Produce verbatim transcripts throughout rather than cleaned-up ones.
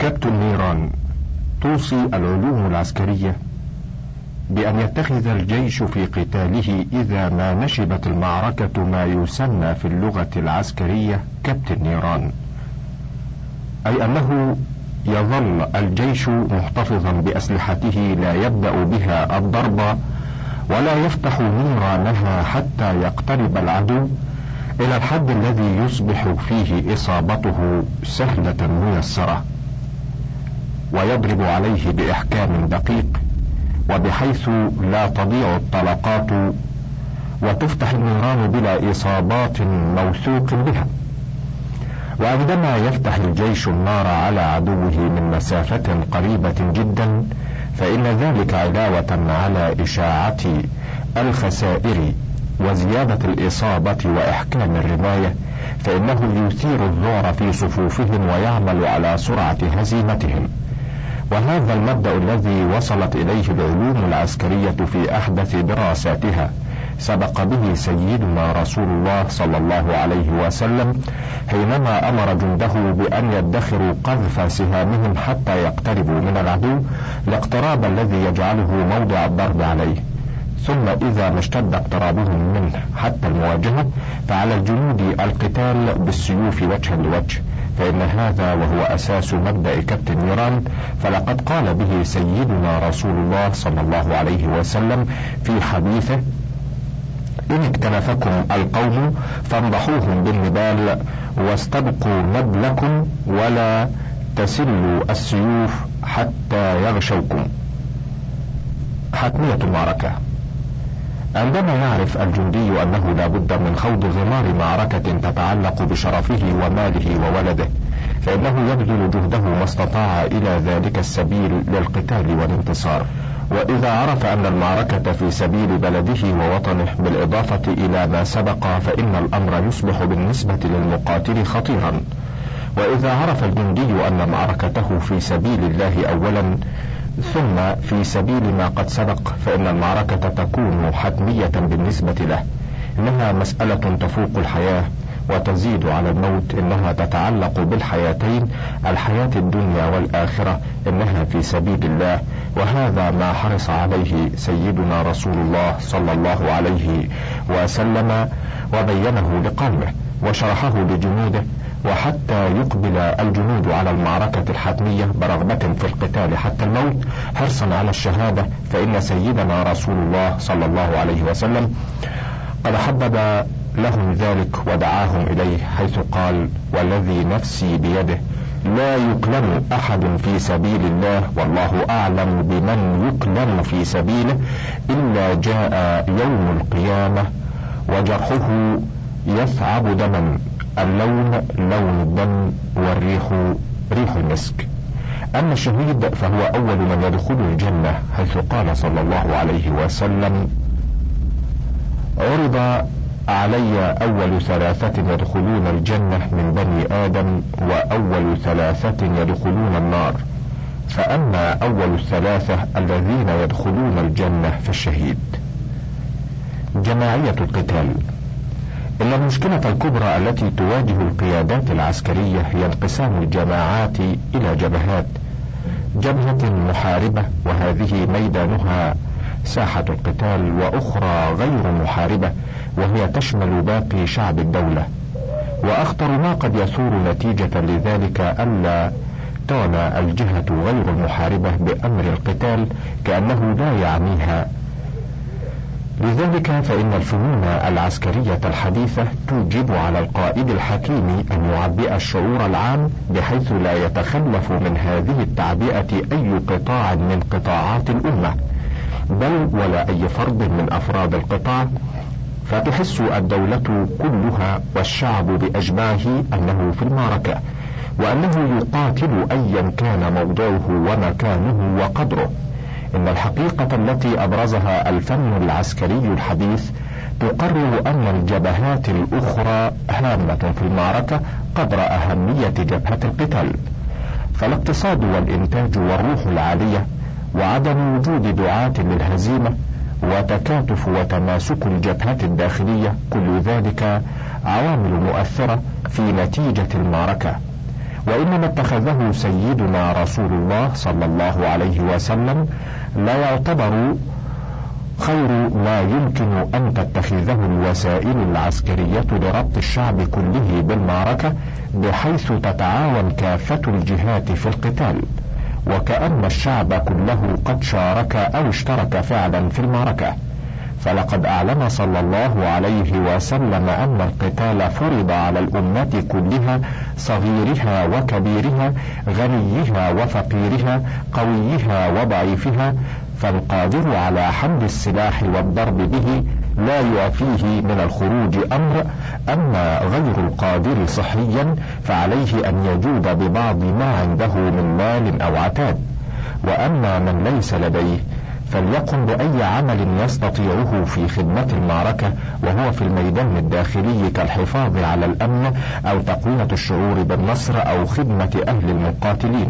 كبت النيران. توصي العلوم العسكرية بأن يتخذ الجيش في قتاله إذا ما نشبت المعركة ما يسمى في اللغة العسكرية كبت النيران، أي أنه يظل الجيش محتفظا بأسلحته لا يبدأ بها الضرب ولا يفتح نيرانها حتى يقترب العدو إلى الحد الذي يصبح فيه إصابته سهلة ميسرة، ويضرب عليه بإحكام دقيق وبحيث لا تضيع الطلقات وتفتح النيران بلا إصابات موثوق بها. وعندما يفتح الجيش النار على عدوه من مسافة قريبة جدا فإن ذلك علاوة على إشاعة الخسائر وزيادة الإصابة وإحكام الرماية، فإنه يثير الذعر في صفوفهم ويعمل على سرعة هزيمتهم. وهذا المبدأ الذي وصلت إليه العلوم العسكرية في أحدث دراساتها سبق به سيدنا رسول الله صلى الله عليه وسلم حينما أمر جنده بأن يدخروا قذف سهامهم حتى يقتربوا من العدو الاقتراب الذي يجعله موضع الضرب عليه، ثم إذا ما اشتد اقترابهم منه حتى المواجهة فعلى الجنود القتال بالسيوف وجها لوجه، فإن هذا وهو أساس مبدأ كبت النيران. فلقد قال به سيدنا رسول الله صلى الله عليه وسلم في حديثه: إن اكتنفكم القوم فانضحوهم بالنبال واستبقوا نبلكم ولا تسلوا السيوف حتى يغشوكم. حتمية المعركة. عندما يعرف الجندي أنه لا بد من خوض غمار معركة تتعلق بشرفه وماله وولده فإنه يبذل جهده ما استطاع إلى ذلك السبيل للقتال والانتصار. وإذا عرف أن المعركة في سبيل بلده ووطنه بالإضافة إلى ما سبق فإن الأمر يصبح بالنسبة للمقاتل خطيرا. وإذا عرف الجندي أن معركته في سبيل الله أولا ثم في سبيل ما قد سبق فإن المعركة تكون حتمية بالنسبة له. إنها مسألة تفوق الحياة وتزيد على الموت، إنها تتعلق بالحياتين، الحياة الدنيا والآخرة، إنها في سبيل الله. وهذا ما حرص عليه سيدنا رسول الله صلى الله عليه وسلم وبينه لقومه وشرحه لجنوده، وحتى يقبل الجنود على المعركة الحتمية برغبة في القتال حتى الموت حرصا على الشهادة، فإن سيدنا رسول الله صلى الله عليه وسلم قد حبب لهم ذلك ودعاهم إليه حيث قال: والذي نفسي بيده لا يكلم أحد في سبيل الله والله أعلم بمن يكلم في سبيله إلا جاء يوم القيامة وجرحه يثعب دما، اللون لون الدم والريح ريح المسك. أما الشهيد فهو أول من يدخل الجنة حيث قال صلى الله عليه وسلم: عرض علي أول ثلاثة يدخلون الجنة من بني آدم وأول ثلاثة يدخلون النار، فأما أول الثلاثة الذين يدخلون الجنة فالشهيد. جماعية القتال. إن المشكلة الكبرى التي تواجه القيادات العسكرية هي انقسام الجماعات إلى جبهات: جبهة محاربة وهذه ميدانها ساحة القتال، وأخرى غير محاربة وهي تشمل باقي شعب الدولة. وأخطر ما قد يثور نتيجة لذلك ألا تعنى الجهة غير المحاربة بأمر القتال كأنه لا يعنيها. لذلك فإن الفنون العسكرية الحديثة توجب على القائد الحكيم أن يعبئ الشعور العام بحيث لا يتخلف من هذه التعبئة أي قطاع من قطاعات الأمة، بل ولا أي فرد من أفراد القطاع، فتحس الدولة كلها والشعب بأجمعه أنه في المعركة، وأنه يقاتل أيا كان موضعه ومكانه وقدره. إن الحقيقة التي أبرزها الفن العسكري الحديث تقرر أن الجبهات الأخرى هامة في المعركة قدر أهمية جبهة القتال، فالاقتصاد والإنتاج والروح العالية وعدم وجود دعاة للهزيمة وتكاتف وتماسك الجبهات الداخلية كل ذلك عوامل مؤثرة في نتيجة المعركة. وإنما اتخذه سيدنا رسول الله صلى الله عليه وسلم لا يعتبر خير ما يمكن أن تتخذه الوسائل العسكرية لربط الشعب كله بالمعركة، بحيث تتعاون كافة الجهات في القتال، وكأن الشعب كله قد شارك أو اشترك فعلا في المعركة. فلقد أعلن صلى الله عليه وسلم أن القتال فرض على الأمة كلها، صغيرها وكبيرها، غنيها وفقيرها، قويها وضعيفها، فالقادر على حمل السلاح والضرب به لا يعفيه من الخروج أمر، أما غير القادر صحيا فعليه أن يجود ببعض ما عنده من مال أو عتاد. وأما من ليس لديه فليقم بأي عمل يستطيعه في خدمة المعركة وهو في الميدان الداخلي، كالحفاظ على الأمن أو تقوية الشعور بالنصر أو خدمة أهل المقاتلين.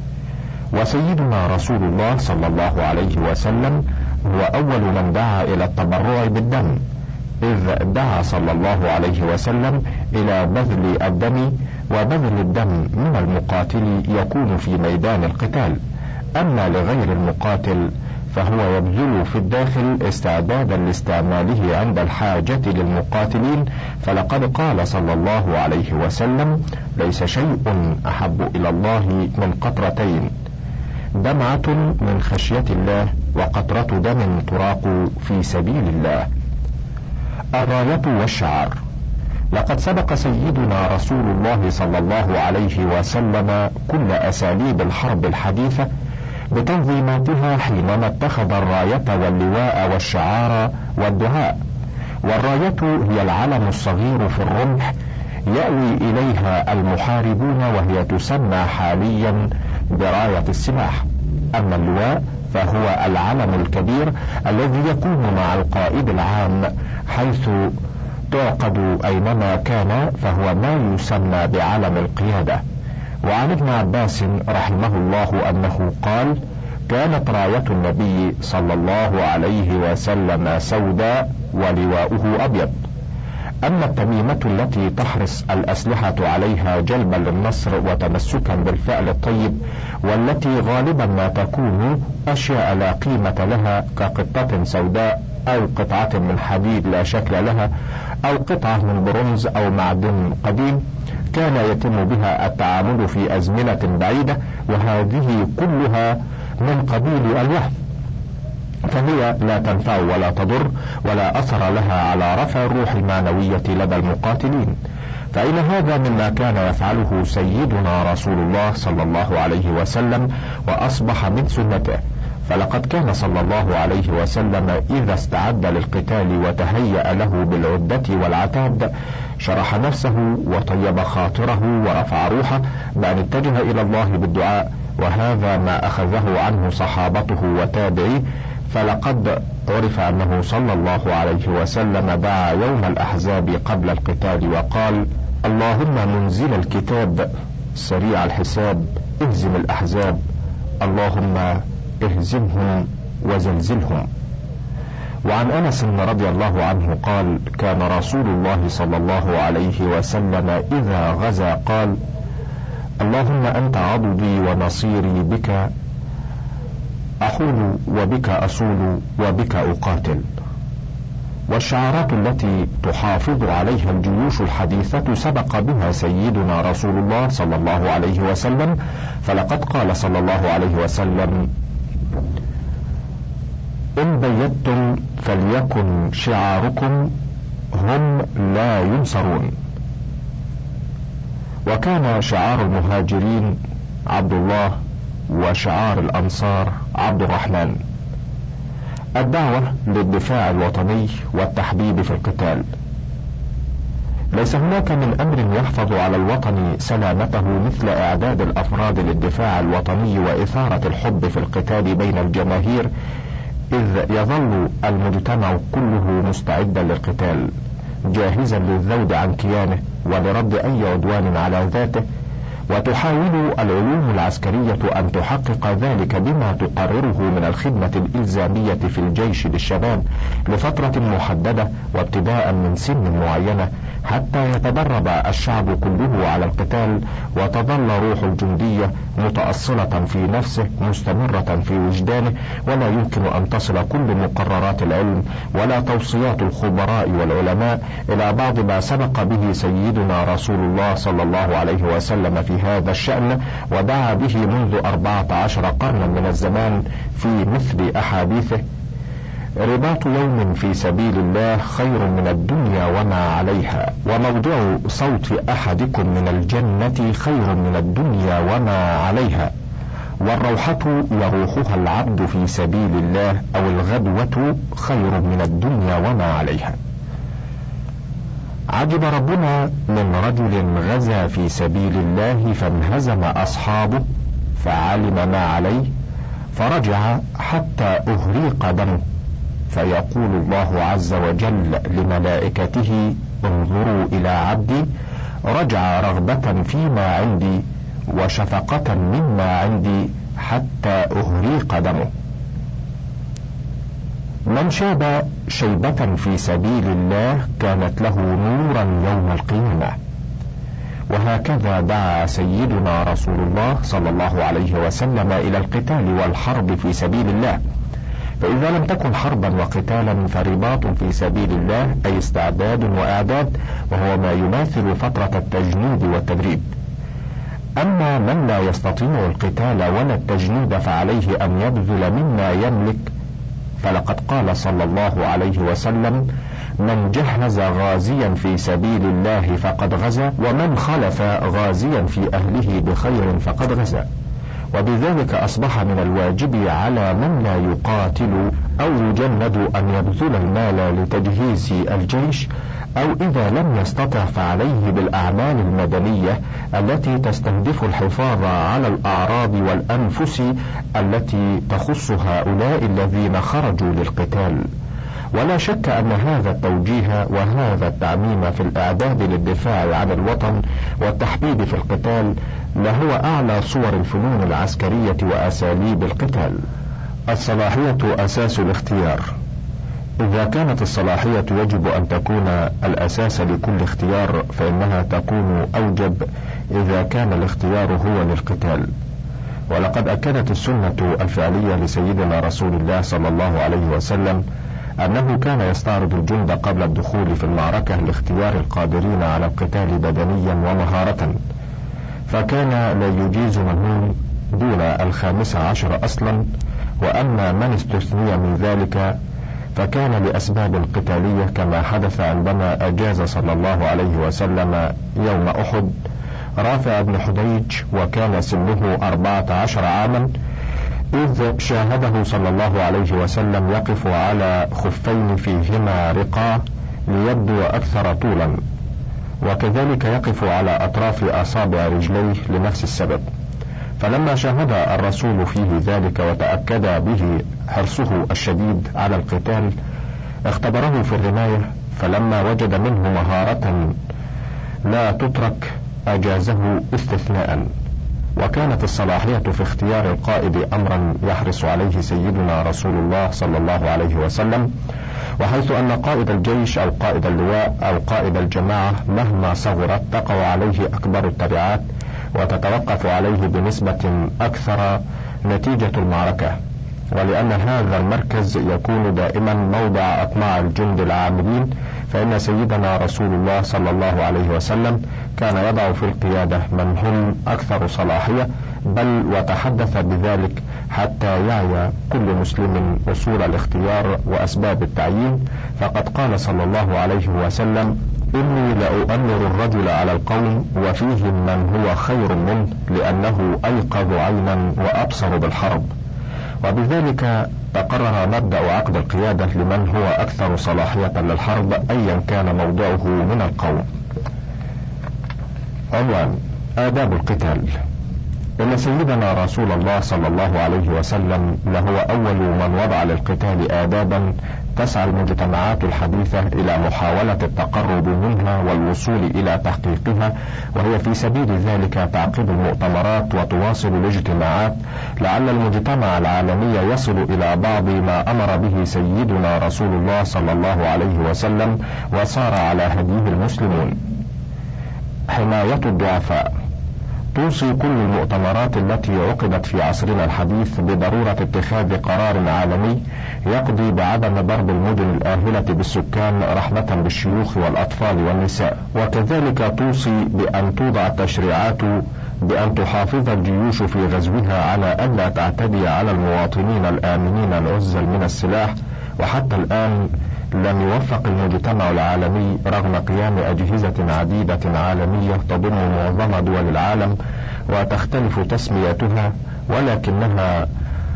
وسيدنا رسول الله صلى الله عليه وسلم هو أول من دعا إلى التبرع بالدم، إذ دعا صلى الله عليه وسلم إلى بذل الدم، وبذل الدم من المقاتل يكون في ميدان القتال، أما لغير المقاتل فهو يبذل في الداخل استعدادا لاستعماله عند الحاجة للمقاتلين. فلقد قال صلى الله عليه وسلم: ليس شيء أحب إلى الله من قطرتين، دمعة من خشية الله وقطرة دم تراق في سبيل الله. الراية والشعار. لقد سبق سيدنا رسول الله صلى الله عليه وسلم كل أساليب الحرب الحديثة بتنظيماتها حينما اتخذ الراية واللواء والشعار والدعاء. والراية هي العلم الصغير في الرمح يأوي إليها المحاربون، وهي تسمى حاليا براية السلاح. أما اللواء فهو العلم الكبير الذي يكون مع القائد العام، حيث تعقد أينما كان، فهو ما يسمى بعلم القيادة. وعن ابن عباس رحمه الله أنه قال: كانت راية النبي صلى الله عليه وسلم سوداء ولواؤه أبيض. أما التميمة التي تحرص الأسلحة عليها جلبا للنصر وتمسكا بالفعل الطيب، والتي غالبا ما تكون أشياء لا قيمة لها كقطة سوداء أو قطعة من حديد لا شكل لها أو قطعة من برونز أو معدن قديم، كان يتم بها التعامل في أزمنة بعيدة، وهذه كلها من قبيل الوهم، فهي لا تنفع ولا تضر ولا أثر لها على رفع الروح المعنوية لدى المقاتلين. فإن هذا مما كان يفعله سيدنا رسول الله صلى الله عليه وسلم، وأصبح من سنته. فلقد كان صلى الله عليه وسلم إذا استعد للقتال وتهيأ له بالعدة والعتاد، شرح نفسه وطيب خاطره ورفع روحه بأن اتجه إلى الله بالدعاء، وهذا ما أخذه عنه صحابته وتابعيه. فلقد عرف أنه صلى الله عليه وسلم دعا يوم الأحزاب قبل القتال وقال: اللهم منزل الكتاب سريع الحساب اهزم الأحزاب، اللهم اهزمهم وزلزلهم. وعن أنس رضي الله عنه قال: كان رسول الله صلى الله عليه وسلم إذا غزا قال: اللهم أنت عضدي ونصيري، بك أحول وبك أصول وبك أقاتل. والشعارات التي تحافظ عليها الجيوش الحديثة سبق بها سيدنا رسول الله صلى الله عليه وسلم، فلقد قال صلى الله عليه وسلم: إن بيتم فليكن شعاركم هم لا ينصرون. وكان شعار المهاجرين عبد الله، وشعار الأنصار عبد الرحمن. الدعوة للدفاع الوطني والتحبيب في القتال. ليس هناك من أمر يحفظ على الوطن سلامته مثل إعداد الأفراد للدفاع الوطني وإثارة الحب في القتال بين الجماهير، إذ يظل المجتمع كله مستعدا للقتال، جاهزا للذود عن كيانه ولرد أي عدوان على ذاته، وتحاول العلوم العسكرية أن تحقق ذلك بما تقرره من الخدمة الإلزامية في الجيش للشباب لفترة محددة وابتداء من سن معينة، حتى يتدرب الشعب كله على القتال، وتظل روح الجندية متأصلة في نفسه مستمرة في وجدانه، ولا يمكن أن تصل كل مقررات العلم ولا توصيات الخبراء والعلماء إلى بعض ما سبق به سيدنا رسول الله صلى الله عليه وسلم في هذا الشأن، ودعا به منذ أربعة عشر قرنا من الزمان في مثل أحاديثه: رباط يوم في سبيل الله خير من الدنيا وما عليها، وموضع صوت أحدكم من الجنة خير من الدنيا وما عليها، والروحة يروحها العبد في سبيل الله أو الغدوة خير من الدنيا وما عليها. عجب ربنا من رجل غزا في سبيل الله فانهزم أصحابه فعلم ما عليه فرجع حتى أهريق دمه، فيقول الله عز وجل لملائكته: انظروا إلى عبدي رجع رغبة فيما عندي وشفقة مما عندي حتى أهريق دمه. من شاب شيبة في سبيل الله كانت له نورا يوم القيامة. وهكذا دعا سيدنا رسول الله صلى الله عليه وسلم إلى القتال والحرب في سبيل الله، فإذا لم تكن حربا وقتالا فرباط في سبيل الله، أي استعداد وإعداد، وهو ما يماثل فترة التجنيد والتدريب. أما من لا يستطيع القتال ولا التجنيد فعليه أن يبذل مما يملك، فلقد قال صلى الله عليه وسلم: من جهز غازيا في سبيل الله فقد غزا، ومن خلف غازيا في أهله بخير فقد غزا. وبذلك أصبح من الواجب على من لا يقاتل أو يجند أن يبذل المال لتجهيز الجيش، أو إذا لم يستطع فعليه بالأعمال المدنية التي تستهدف الحفاظ على الأعراض والأنفس التي تخص هؤلاء الذين خرجوا للقتال. ولا شك أن هذا التوجيه وهذا التعميم في الإعداد للدفاع عن الوطن والتحبيب في القتال لهو أعلى صور الفنون العسكرية وأساليب القتال. الصلاحية أساس الاختيار. إذا كانت الصلاحية يجب أن تكون الأساس لكل اختيار، فإنها تكون أوجب إذا كان الاختيار هو للقتال. ولقد أكدت السنة الفعلية لسيدنا رسول الله صلى الله عليه وسلم أنه كان يستعرض الجند قبل الدخول في المعركة لاختيار القادرين على القتال بدنيا ومهارة، فكان لا يجيز من دون الخامس عشر أصلا، وأما من استثني من ذلك فكان لأسباب قتالية، كما حدث عندما أجاز صلى الله عليه وسلم يوم أحد رافع بن حديج وكان سنه أربعة عشر عاما، إذ شاهده صلى الله عليه وسلم يقف على خفين فيهما رقاع ليبدو أكثر طولا، وكذلك يقف على أطراف أصابع رجليه لنفس السبب. فلما شاهد الرسول فيه ذلك وتأكد به حرصه الشديد على القتال اختبره في الرماية، فلما وجد منه مهارة لا تترك أجازه استثناء. وكانت الصلاحية في اختيار القائد أمرا يحرص عليه سيدنا رسول الله صلى الله عليه وسلم، وحيث أن قائد الجيش أو قائد اللواء أو قائد الجماعة مهما صغرت تقع عليه أكبر التبعات وتتوقف عليه بنسبة أكثر نتيجة المعركة، ولأن هذا المركز يكون دائما موضع أطماع الجند العاملين، فإن سيدنا رسول الله صلى الله عليه وسلم كان يضع في القيادة من هم أكثر صلاحية، بل وتحدث بذلك حتى يعي كل مسلم أصول الاختيار وأسباب التعيين، فقد قال صلى الله عليه وسلم: إني لأؤمر الرجل على القوم وفيهم من هو خير منه، لأنه أيقظ عينا وأبصر بالحرب. وبذلك تقرر مبدأ عقد القيادة لمن هو أكثر صلاحية للحرب أيا كان موضعه من القوم. عنوان: آداب القتال. إن سيدنا رسول الله صلى الله عليه وسلم لهو أول من وضع للقتال آدابا تسعى المجتمعات الحديثة إلى محاولة التقرب منها والوصول إلى تحقيقها، وهي في سبيل ذلك تعقد المؤتمرات وتواصل الاجتماعات لعل المجتمع العالمي يصل إلى بعض ما أمر به سيدنا رسول الله صلى الله عليه وسلم وسار على هديه المسلمون. حماية الضعفاء. توصي كل المؤتمرات التي عقدت في عصرنا الحديث بضرورة اتخاذ قرار عالمي يقضي بعدم ضرب المدن الآهلة بالسكان رحمة بالشيوخ والأطفال والنساء، وكذلك توصي بأن توضع التشريعات بأن تحافظ الجيوش في غزوها على ألا تعتدي على المواطنين الآمنين العزل من السلاح. وحتى الآن لم يوفق المجتمع العالمي رغم قيام أجهزة عديدة عالمية تضم معظم دول العالم وتختلف تسميتها، ولكنها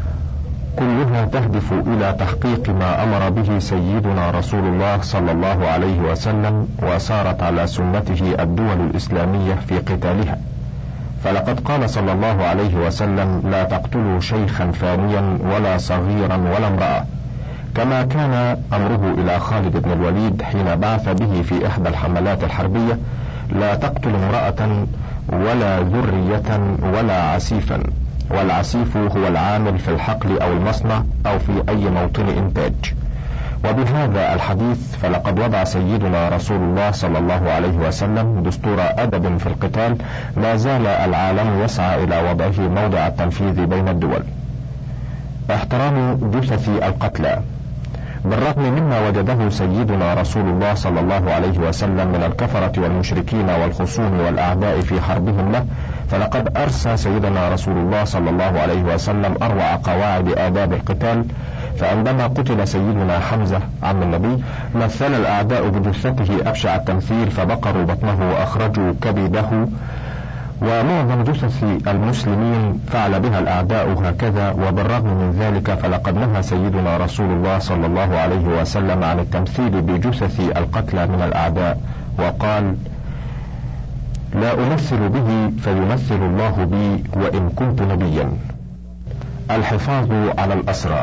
كلها تهدف إلى تحقيق ما أمر به سيدنا رسول الله صلى الله عليه وسلم وسارت على سنته الدول الإسلامية في قتالها. فلقد قال صلى الله عليه وسلم: لا تقتلوا شيخا فانيا ولا صغيرا ولا امرأة، كما كان أمره إلى خالد بن الوليد حين بعث به في إحدى الحملات الحربية: لا تقتل امرأة ولا ذرية ولا عسيفا. والعسيف هو العامل في الحقل أو المصنع أو في أي موطن إنتاج. وبهذا الحديث فلقد وضع سيدنا رسول الله صلى الله عليه وسلم دستور أدب في القتال ما زال العالم يسعى إلى وضعه موضع التنفيذ بين الدول. احترام جثث القتلى. بالرغم مما وجده سيدنا رسول الله صلى الله عليه وسلم من الكفرة والمشركين والخصوم والأعداء في حربهم له، فلقد أرسى سيدنا رسول الله صلى الله عليه وسلم أروع قواعد آداب القتال. فعندما قتل سيدنا حمزة عم النبي مثل الأعداء بجثته أبشع التمثيل، فبقروا بطنه وأخرجوا كبده، ومعظم جثث المسلمين فعل بها الأعداء هكذا. وبالرغم من ذلك فلقد نهى سيدنا رسول الله صلى الله عليه وسلم عن التمثيل بجثث القتلى من الأعداء، وقال: لا أمثل به فيمثل الله بي وإن كنت نبيا. الحفاظ على الأسرى.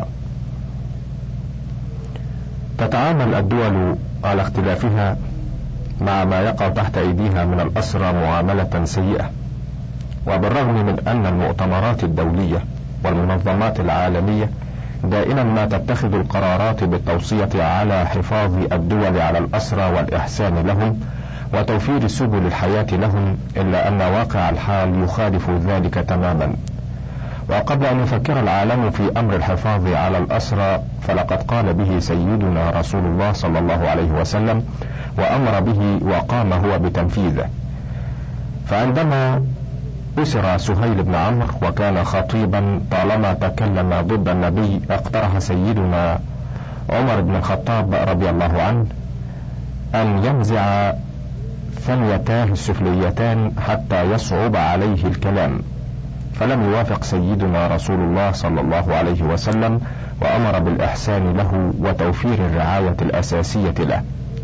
تتعامل الدول على اختلافها مع ما يقع تحت أيديها من الأسرى معاملة سيئة، وبالرغم من أن المؤتمرات الدولية والمنظمات العالمية دائما ما تتخذ القرارات بالتوصية على حفاظ الدول على الأسرى والإحسان لهم وتوفير سبل الحياة لهم، إلا أن واقع الحال يخالف ذلك تماما. وقبل أن يفكر العالم في أمر الحفاظ على الأسرى فلقد قال به سيدنا رسول الله صلى الله عليه وسلم وأمر به وقام هو بتنفيذه. فعندما أسر سهيل بن عمرو وكان خطيبا طالما تكلم ضد النبي، اقترح سيدنا عمر بن الخطاب رضي الله عنه أن ينزع ثنيتاه السفليتان حتى يصعب عليه الكلام، فلم يوافق سيدنا رسول الله صلى الله عليه وسلم وأمر بالإحسان له وتوفير الرعاية الأساسية له.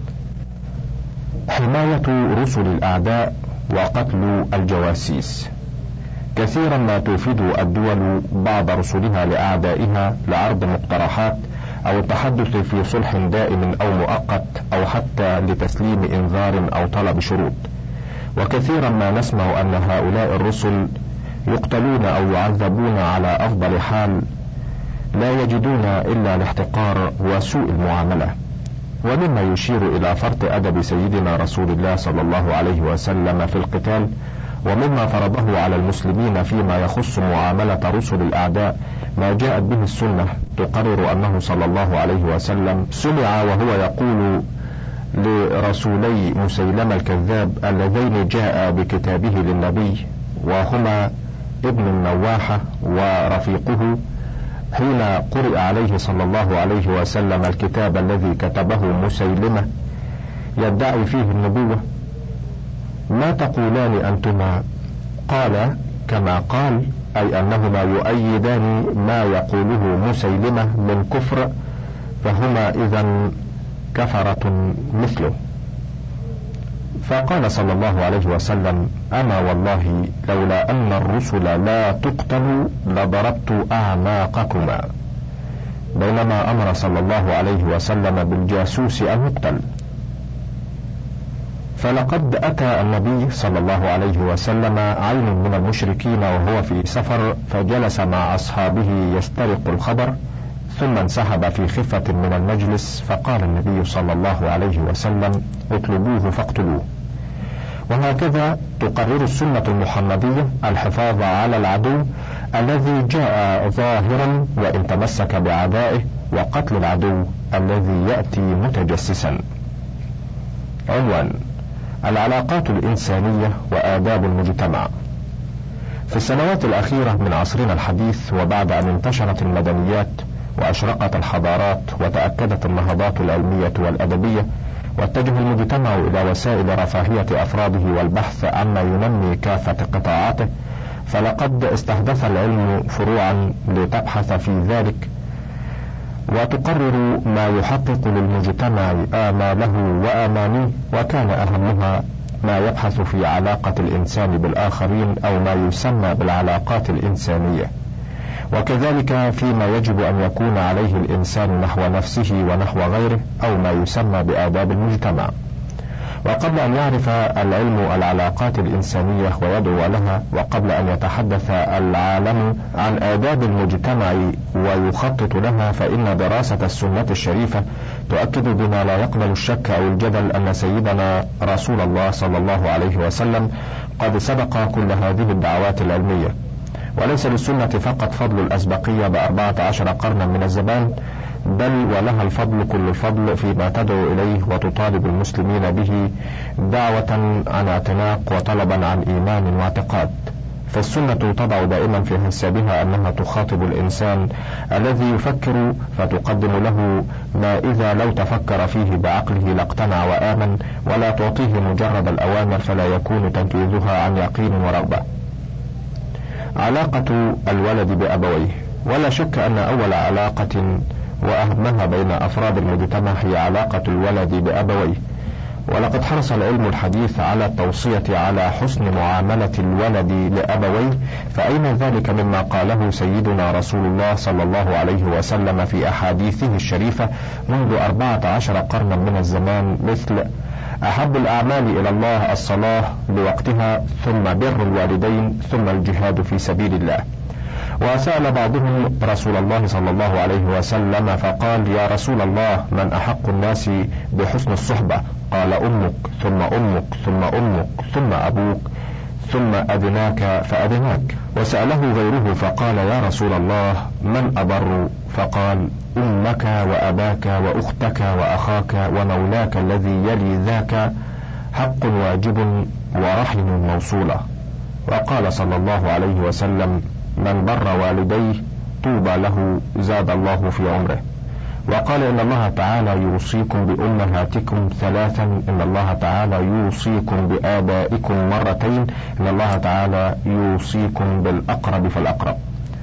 حماية رسل الأعداء وقتل الجواسيس. كثيرا ما توفد الدول بعض رسلها لأعدائها لعرض مقترحات أو التحدث في صلح دائم أو مؤقت أو حتى لتسليم إنذار أو طلب شروط. وكثيرا ما نسمع أن هؤلاء الرسل يقتلون أو يعذبون على أفضل حال، لا يجدون إلا الاحتقار وسوء المعاملة. ومما يشير إلى فرط أدب سيدنا رسول الله صلى الله عليه وسلم في القتال ومما فرضه على المسلمين فيما يخص معاملة رسل الأعداء ما جاءت به السنة تقرر أنه صلى الله عليه وسلم سمع وهو يقول لرسولي مسيلمة الكذاب اللذين جاء بكتابه للنبي وهما ابن النواحة ورفيقه، حين قرئ عليه صلى الله عليه وسلم الكتاب الذي كتبه مسيلمة يدعي فيه النبوة: ما تقولان أنتما؟ قال: كما قال، أي أنهما يؤيدان ما يقوله مسيلمة من كفر، فهما إذن كفرة مثله. فقال صلى الله عليه وسلم: أما والله لولا أن الرسل لا تقتل لضربت أعناقكما، بينما أمر صلى الله عليه وسلم بالجاسوس أن يقتل. فلقد أتى النبي صلى الله عليه وسلم عين من المشركين وهو في سفر، فجلس مع أصحابه يسترق الخبر، ثم انسحب في خفة من المجلس، فقال النبي صلى الله عليه وسلم: اطلبوه فاقتلوه. وهكذا تقرر السنة المحمدية الحفاظ على العدو الذي جاء ظاهرا وإن تمسك بعدائه، وقتل العدو الذي يأتي متجسسا. عنوان: العلاقات الإنسانية وآداب المجتمع. في السنوات الأخيرة من عصرنا الحديث، وبعد أن انتشرت المدنيات وأشرقت الحضارات وتأكدت النهضات العلمية والأدبية، واتجه المجتمع إلى وسائل رفاهية أفراده والبحث عما ينمي كافة قطاعاته، فلقد استحدث العلم فروعا لتبحث في ذلك وتقرر ما يحقق للمجتمع آماله وآمانيه، وكان أهمها ما يبحث في علاقة الإنسان بالآخرين أو ما يسمى بالعلاقات الإنسانية، وكذلك فيما يجب أن يكون عليه الإنسان نحو نفسه ونحو غيره أو ما يسمى بآداب المجتمع. وقبل أن يعرف العلم العلاقات الإنسانية ويدعو لها، وقبل أن يتحدث العالم عن آداب المجتمع ويخطط لها، فإن دراسة السنة الشريفة تؤكد بما لا يقبل الشك أو الجدل أن سيدنا رسول الله صلى الله عليه وسلم قد سبق كل هذه الدعوات العلمية. وليس للسنة فقط فضل الأسبقية بأربعة عشر قرنا من الزمان، بل ولها الفضل كل الفضل فيما تدعو إليه وتطالب المسلمين به دعوة عن اعتناق وطلبا عن إيمان واعتقاد. فالسنة تضع دائما في حسابها أنها تخاطب الإنسان الذي يفكر، فتقدم له ما إذا لو تفكر فيه بعقله لاقتنع وآمن، ولا تعطيه مجرد الأوامر فلا يكون تنفيذها عن يقين ورغبة. علاقة الولد بأبويه. ولا شك أن أول علاقة وأهمها بين أفراد المجتمع هي علاقة الولد بأبويه، ولقد حرص العلم الحديث على التوصية على حسن معاملة الولد لأبويه، فأين ذلك مما قاله سيدنا رسول الله صلى الله عليه وسلم في أحاديثه الشريفة منذ أربعة عشر قرنا من الزمان، مثل: أحب الأعمال إلى الله الصلاة لوقتها، ثم بر الوالدين، ثم الجهاد في سبيل الله. وسأل بعضهم رسول الله صلى الله عليه وسلم فقال: يا رسول الله، من أحق الناس بحسن الصحبة؟ قال: أمك، ثم أمك، ثم أمك، ثم أبوك، ثم أدناك فأدناك. وسأله غيره فقال: يا رسول الله، من أبر؟ فقال: أمك وأباك وأختك وأخاك ومولاك الذي يلي ذاك، حق واجب ورحم موصولة. وقال صلى الله عليه وسلم: من بر والديه طوبى له زاد الله في عمره. وقال: إن الله تعالى يوصيكم بأمهاتكم ثلاثا، إن الله تعالى يوصيكم بآبائكم مرتين، إن الله تعالى يوصيكم بالأقرب فالأقرب.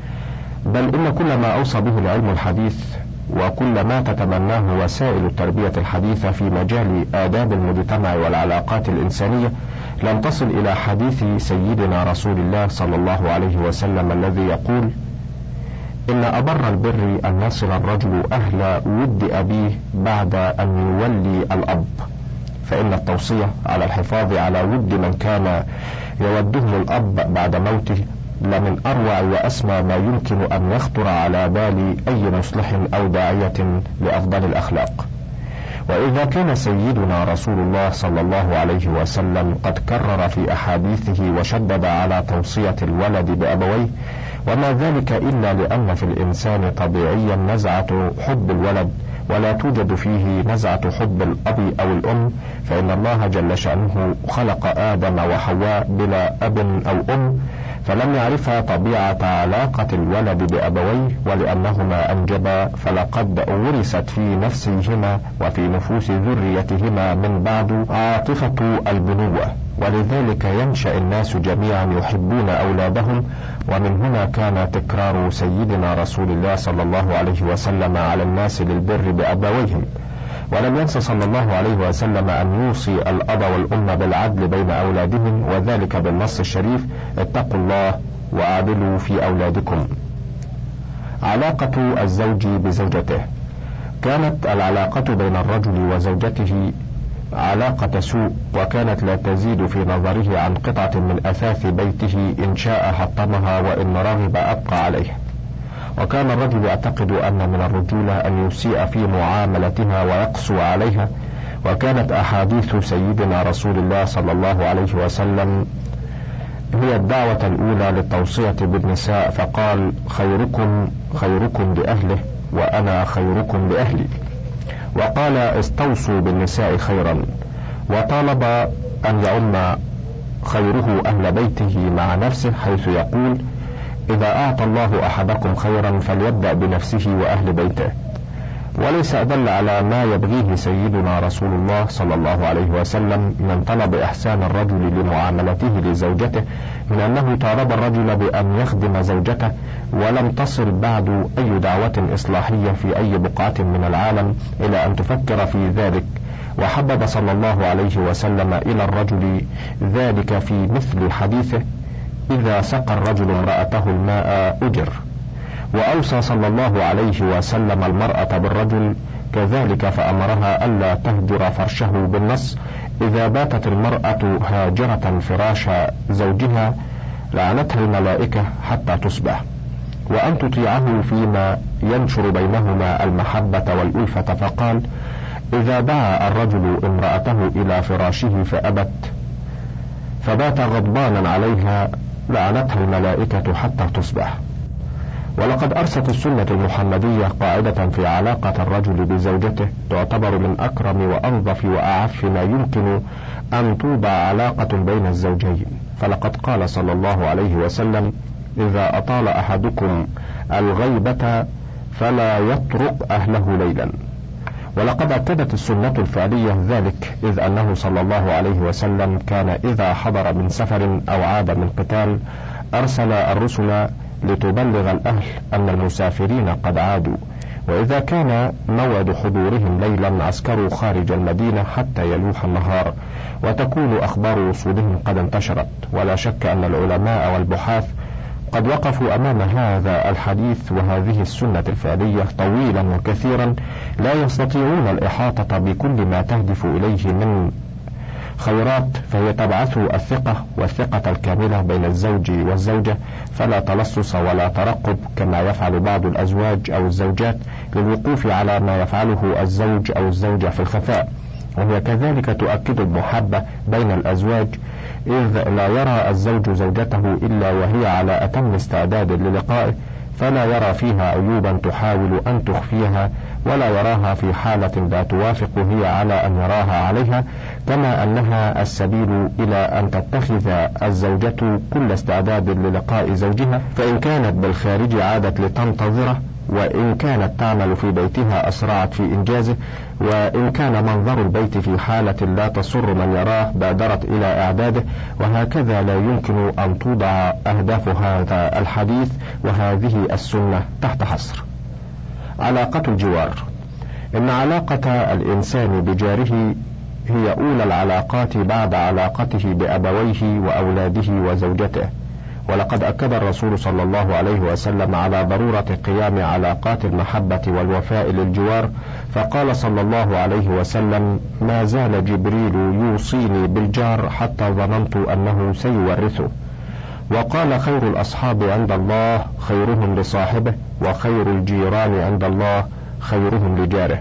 بل إن كل ما أوصى به العلم الحديث وكل ما تتمناه وسائل التربية الحديثة في مجال آداب المجتمع والعلاقات الإنسانية لم تصل إلى حديث سيدنا رسول الله صلى الله عليه وسلم الذي يقول: إن أبر البر أن يصل الرجل أهل ود أبيه بعد أن يولي الأب. فإن التوصية على الحفاظ على ود من كان يودهم الأب بعد موته لمن أروع وأسمى ما يمكن أن يخطر على بال أي مصلح أو داعية لأفضل الأخلاق. وإذا كان سيدنا رسول الله صلى الله عليه وسلم قد كرر في أحاديثه وشدد على توصية الولد بأبويه، وما ذلك إلا لأن في الإنسان طبيعيا نزعة حب الولد، ولا توجد فيه نزعة حب الأب أو الأم، فإن الله جل شأنه خلق آدم وحواء بلا أب أو أم، فلم يعرفا طبيعة علاقة الولد بأبويه، ولأنهما أنجبا فلقد ورثت في نفسيهما وفي نفوس ذريتهما من بعد عاطفة البنوة، ولذلك ينشأ الناس جميعا يحبون أولادهم. ومن هنا كان تكرار سيدنا رسول الله صلى الله عليه وسلم على الناس للبر بأبويهم. ولم ينس صلى الله عليه وسلم أن يوصي الأب والأم بالعدل بين أولادهم، وذلك بالنص الشريف: اتقوا الله وأعدلوا في أولادكم. علاقة الزوج بزوجته. كانت العلاقة بين الرجل وزوجته علاقة سوء، وكانت لا تزيد في نظره عن قطعة من أثاث بيته، إن شاء حطمها وإن رغب أبقى عليه. وكان الرجل يعتقد أن من الرجولة أن يسيء في معاملتها ويقسو عليها. وكانت أحاديث سيدنا رسول الله صلى الله عليه وسلم هي الدعوة الأولى للتوصية بالنساء، فقال: خيركم خيركم لأهله وأنا خيركم لأهلي. وقال: استوصوا بالنساء خيرا. وطالب أن يعم خيره أهل بيته مع نفسه، حيث يقول: إذا أعطى الله أحدكم خيرا فليبدأ بنفسه وأهل بيته. وليس أدل على ما يبغيه سيدنا رسول الله صلى الله عليه وسلم من طلب إحسان الرجل لمعاملته لزوجته، من أنه طالب الرجل بأن يخدم زوجته، ولم تصل بعد أي دعوة إصلاحية في أي بقعة من العالم إلى أن تفكر في ذلك. وحبب صلى الله عليه وسلم إلى الرجل ذلك في مثل حديثه: إذا سقى الرجل امرأته الماء أجر. وأوصى صلى الله عليه وسلم المرأة بالرجل كذلك، فأمرها ألا تهجر فرشه بالنص: إذا باتت المرأة هاجرة فراش زوجها لعنتها الملائكة حتى تصبح. وأن تطيعه فيما ينشر بينهما المحبة والألفة، فقال: إذا دعا الرجل امرأته إلى فراشه فأبت فبات غضبانا عليها لعنتها الملائكة حتى تصبح. ولقد أرست السنة المحمدية قاعدة في علاقة الرجل بزوجته تعتبر من أكرم وأنظف وأعف ما يمكن أن توضع علاقة بين الزوجين. فلقد قال صلى الله عليه وسلم: إذا أطال أحدكم الغيبة فلا يطرق أهله ليلا. ولقد أكدت السنة الفعلية ذلك، إذ أنه صلى الله عليه وسلم كان إذا حضر من سفر أو عاد من قتال أرسل الرسل لتبلغ الأهل أن المسافرين قد عادوا، وإذا كان موعد حضورهم ليلا عسكروا خارج المدينة حتى يلوح النهار، وتكون أخبار وصولهم قد انتشرت. ولا شك أن العلماء والبحاث قد وقفوا أمام هذا الحديث وهذه السنة الفعلية طويلا وكثيرا، لا يستطيعون الإحاطة بكل ما تهدف إليه من خيرات، فهي تبعث الثقة والثقة الكاملة بين الزوج والزوجة، فلا تلصص ولا ترقب كما يفعل بعض الأزواج أو الزوجات للوقوف على ما يفعله الزوج أو الزوجة في الخفاء. وهي كذلك تؤكد المحبة بين الأزواج، إذ لا يرى الزوج زوجته إلا وهي على أتم استعداد للقائه، فلا يرى فيها عيوبا تحاول أن تخفيها، ولا يراها في حالة لا توافق هي على أن يراها عليها، كما أنها السبيل إلى أن تتخذ الزوجة كل استعداد للقاء زوجها، فإن كانت بالخارج عادت لتنتظره، وإن كانت تعمل في بيتها أسرعت في إنجازه، وإن كان منظر البيت في حالة لا تسر من يراه بادرت إلى إعداده. وهكذا لا يمكن أن توضع أهداف هذا الحديث وهذه السنة تحت حصر. علاقة الجوار. إن علاقة الإنسان بجاره هي أولى العلاقات بعد علاقته بأبويه وأولاده وزوجته. ولقد أكد الرسول صلى الله عليه وسلم على ضرورة قيام علاقات المحبة والوفاء للجوار، فقال صلى الله عليه وسلم: ما زال جبريل يوصيني بالجار حتى ظننت أنه سيورثه. وقال: خير الأصحاب عند الله خيرهم لصاحبه، وخير الجيران عند الله خيرهم لجاره.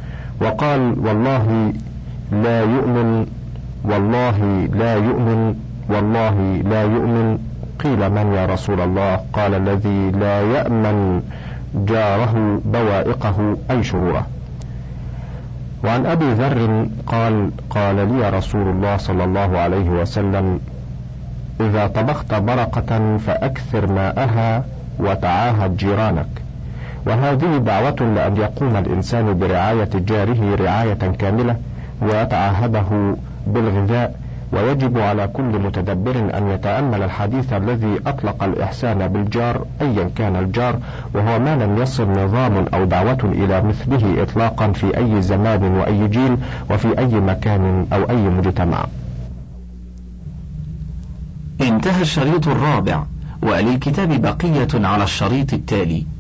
وقال: والله لا يؤمن والله لا يؤمن والله لا يؤمن. قيل: من يا رسول الله؟ قال: الذي لا يأمن جاره بوائقه أي شروره. وعن أبي ذر قال: قال لي رسول الله صلى الله عليه وسلم: إذا طبخت برقة فأكثر ماءها وتعاهد جيرانك. وهذه دعوة لأن يقوم الإنسان برعاية جاره رعاية كاملة، ويتعاهده بالغذاء ويجب على كل متدبر أن يتأمل الحديث الذي أطلق الإحسان بالجار أيا كان الجار، وهو ما لم يصل نظام أو دعوة إلى مثله إطلاقا في أي زمان وأي جيل وفي أي مكان أو أي مجتمع. انتهى الشريط الرابع، وللكتاب بقية على الشريط التالي.